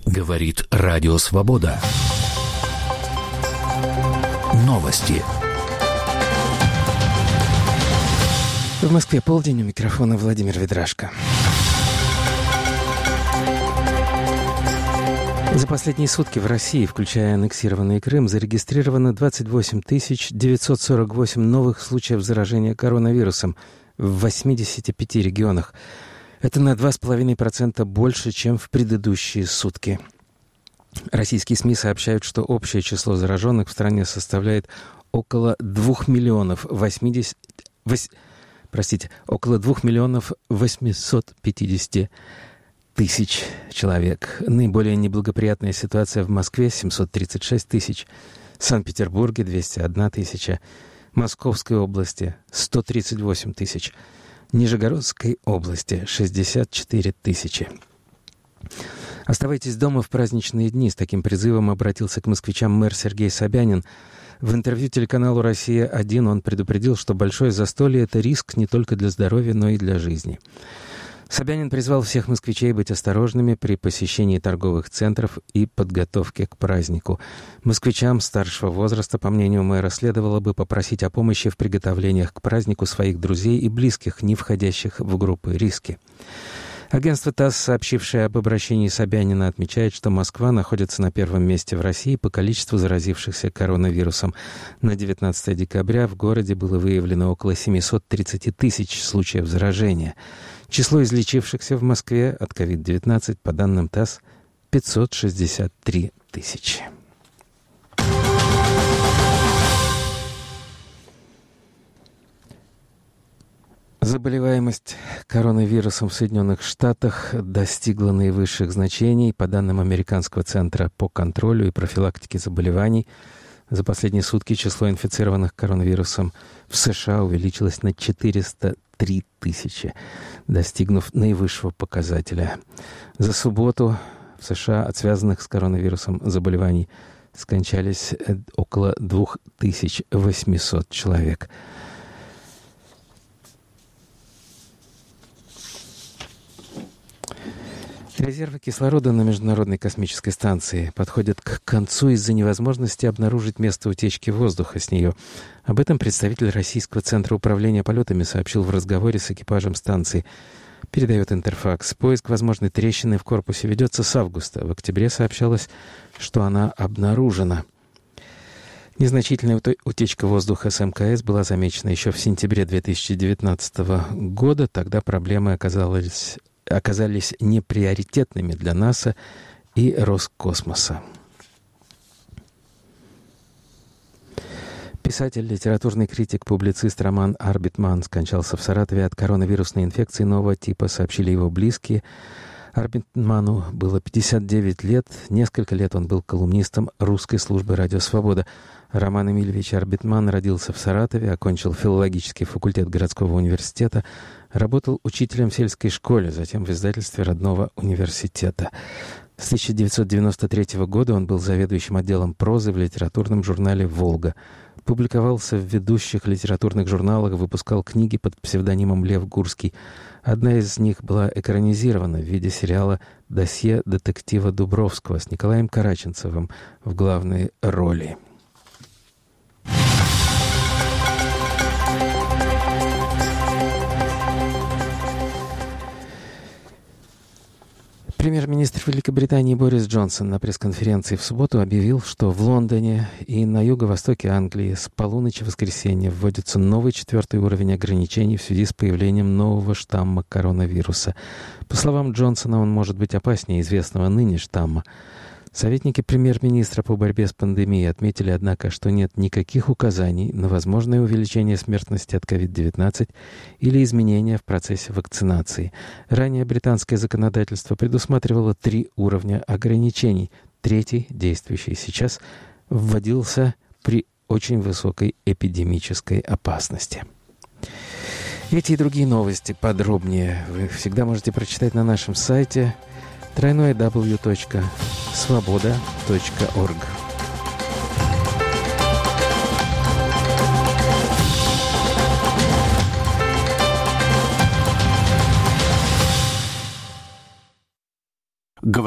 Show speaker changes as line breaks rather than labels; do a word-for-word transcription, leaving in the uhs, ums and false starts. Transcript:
Говорит Радио Свобода. Новости.
В Москве полдень, у микрофона Владимир Ведрашко. За последние сутки в России, включая аннексированный Крым, зарегистрировано двадцать восемь тысяч девятьсот сорок восемь новых случаев заражения коронавирусом в восьмидесяти пяти регионах. Это на два с половиной процента больше, чем в предыдущие сутки. Российские СМИ сообщают, что общее число зараженных в стране составляет около двух миллионов восьмидесяти... Вось... Простите, около двух миллионов восьмисот пятидесяти тысяч человек. Наиболее неблагоприятная ситуация в Москве — семьсот тридцать шесть тысяч, в Санкт-Петербурге — двести одна тысяча, Московской области — сто тридцать восемь тысяч, Нижегородской области — шестьдесят четыре тысячи. Оставайтесь дома в праздничные дни. С таким призывом обратился к москвичам мэр Сергей Собянин. В интервью телеканалу «Россия-один» он предупредил, что большое застолье — это риск не только для здоровья, но и для жизни. Собянин призвал всех москвичей быть осторожными при посещении торговых центров и подготовке к празднику. Москвичам старшего возраста, по мнению мэра, следовало бы попросить о помощи в приготовлениях к празднику своих друзей и близких, не входящих в группы риски. Агентство ТАСС, сообщившее об обращении Собянина, отмечает, что Москва находится на первом месте в России по количеству заразившихся коронавирусом. На девятнадцатое декабря в городе было выявлено около семьсот тридцать тысяч случаев заражения. Число излечившихся в Москве от ковид девятнадцать, по данным ТАСС, пятьсот шестьдесят три тысячи. Заболеваемость коронавирусом в Соединенных Штатах достигла наивысших значений. По данным Американского центра по контролю и профилактике заболеваний, за последние сутки число инфицированных коронавирусом в США увеличилось на четыреста три тысячи, достигнув наивысшего показателя. За субботу в США от связанных с коронавирусом заболеваний скончались около две тысячи восемьсот человек. Резервы кислорода на Международной космической станции подходят к концу из-за невозможности обнаружить место утечки воздуха с нее. Об этом представитель Российского центра управления полетами сообщил в разговоре с экипажем станции. Передает Интерфакс. Поиск возможной трещины в корпусе ведется с августа. В октябре сообщалось, что она обнаружена. Незначительная утечка воздуха с эм ка эс была замечена еще в сентябре две тысячи девятнадцатого года. Тогда проблемы оказались... оказались неприоритетными для НАСА и Роскосмоса. Писатель, литературный критик, публицист Роман Арбитман скончался в Саратове от коронавирусной инфекции нового типа, сообщили его близкие. Арбитману было пятьдесят девять лет. Несколько лет он был колумнистом русской службы «Радио Свобода». Роман Эмильевич Арбитман родился в Саратове, окончил филологический факультет городского университета, работал учителем в сельской школе, затем в издательстве родного университета. С тысяча девятьсот девяносто третьего года он был заведующим отделом прозы в литературном журнале «Волга». Публиковался в ведущих литературных журналах, выпускал книги под псевдонимом Лев Гурский. Одна из них была экранизирована в виде сериала «Досье детектива Дубровского» с Николаем Караченцевым в главной роли. Премьер-министр Великобритании Борис Джонсон на пресс-конференции в субботу объявил, что в Лондоне и на юго-востоке Англии с полуночи воскресенья вводится новый четвертый уровень ограничений в связи с появлением нового штамма коронавируса. По словам Джонсона, он может быть опаснее известного ныне штамма. Советники премьер-министра по борьбе с пандемией отметили, однако, что нет никаких указаний на возможное увеличение смертности от ковид девятнадцать или изменения в процессе вакцинации. Ранее британское законодательство предусматривало три уровня ограничений. Третий, действующий сейчас, вводился при очень высокой эпидемической опасности. Эти и другие новости подробнее вы всегда можете прочитать на нашем сайте дабл ю дабл ю дабл ю точка свобода точка орг.